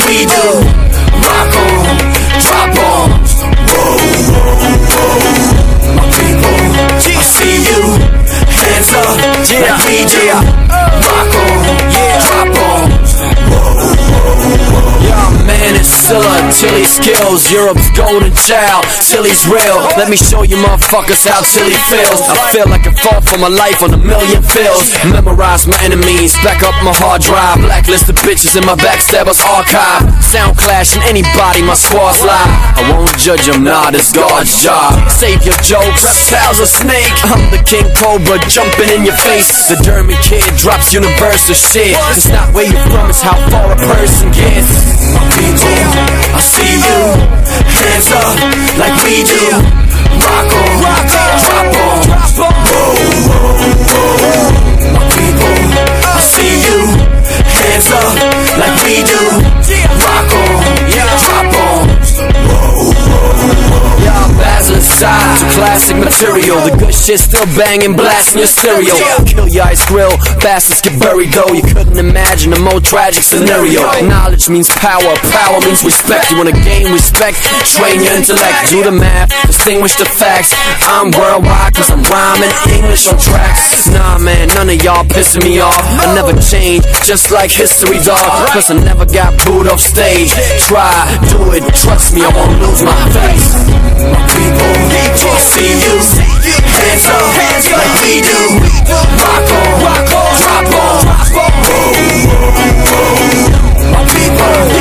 we do. Rock on, drop bombs. Whoa, whoa, whoa. My people, I see you. Hands up, like we do. Rock on, drop bombs. Whoa, whoa, whoa. Yeah, man, it's Silla, Tilly skills, Europe's golden child. Tilly's real, let me show you motherfuckers how Tilly feels. I feel like I fought for my life on a million fields. Memorize my enemies, back up my hard drive. Blacklist the bitches in my backstabbers archive. Sound clashing anybody, my squad's live. I won't judge them, nah, this God's job. Save your jokes, reptiles a snake. I'm the King Cobra jumping in your face. The Dermy kid drops universal shit. It's not where you're from, it's how far a person gets. My people, I see you. Hands up, like we do. Rock on, drop on. Whoa, whoa, whoa. My people, I see you. Hands up, like we do. Rock on, drop on. Whoa, whoa, whoa. Y'all Basil side to classic material. The good shit still banging, blasting your stereo. Kill your ice grill, bastards get buried though. You couldn't imagine a more tragic scenario. Knowledge means power, power means respect. You wanna gain respect, train your intellect. Do the math, distinguish the facts. I'm worldwide cause I'm rhyming English on tracks. Nah man, none of y'all pissing me off. I never change, just like history dog. Plus I never got booed off stage. Try, do it, trust me, I won't lose my face. My people, I see you. Hands up, like we do. Rock on, drop on. Whoa, whoa, whoa. My people,